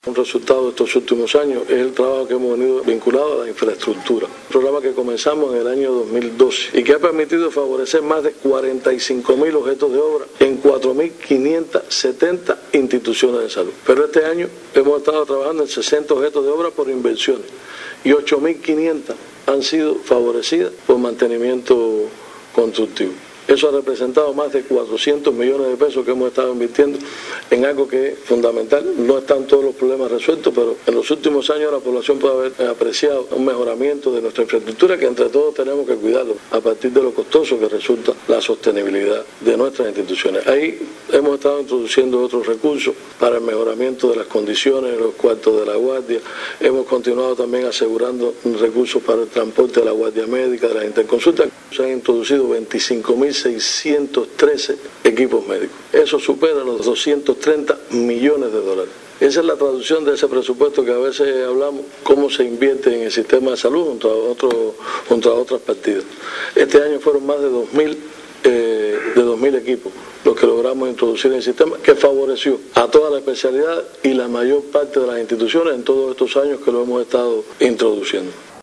Un resultado de estos últimos años es el trabajo que hemos venido vinculado a la infraestructura. Un programa que comenzamos en el año 2012 y que ha permitido favorecer más de 45.000 objetos de obra en 4.570 instituciones de salud. Pero este año hemos estado trabajando en 60 objetos de obra por inversiones y 8.500 han sido favorecidas por mantenimiento constructivo. Eso ha representado más de 400 millones de pesos que hemos estado invirtiendo en algo que es fundamental. No están todos los problemas resueltos, pero en los últimos años la población puede haber apreciado un mejoramiento de nuestra infraestructura que entre todos tenemos que cuidarlo a partir de lo costoso que resulta la sostenibilidad de nuestras instituciones. Ahí hemos estado introduciendo otros recursos para el mejoramiento de las condiciones de los cuartos de la guardia. Hemos continuado también asegurando recursos para el transporte de la guardia médica, de las interconsultas. Se han introducido 25.613 equipos médicos. Eso supera los 230 millones de dólares. Esa es la traducción de ese presupuesto que a veces hablamos, cómo se invierte en el sistema de salud junto a otras partidas. Este año fueron más de 2.000 equipos los que logramos introducir en el sistema, que favoreció a toda la especialidad y la mayor parte de las instituciones en todos estos años que lo hemos estado introduciendo.